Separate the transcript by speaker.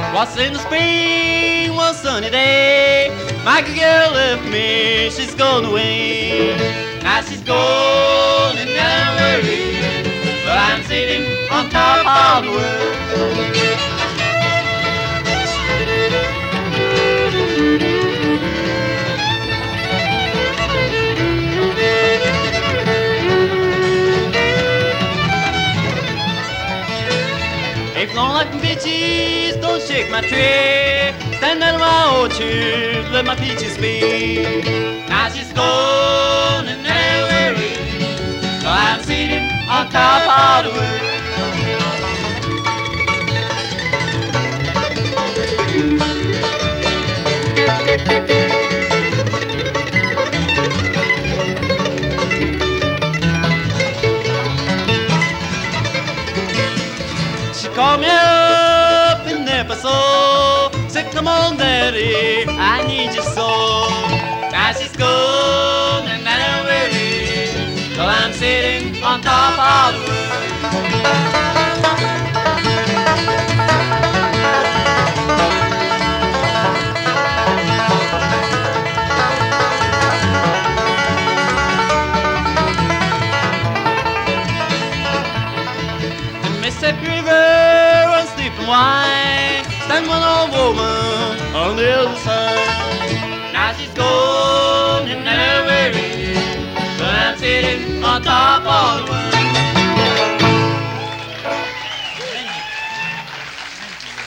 Speaker 1: Was in the spring, one sunny day, my girl left me, she's gone away. Now she's gone and never worried, but I'm sitting on top of the world. If long like bitches, don't shake my tree. Stand under my orchard, let my peaches be. Now she's gone and never worried, so I'm sitting on top of the world. She called me up in episode, said, come on, daddy, I need you so. Now she's gone and I don't worry, so I'm sitting on top of the world. The Mississippi River runs deep and wide, stand one old woman on the other side. Now she's gone and never worried, but I'm sitting on top of the world.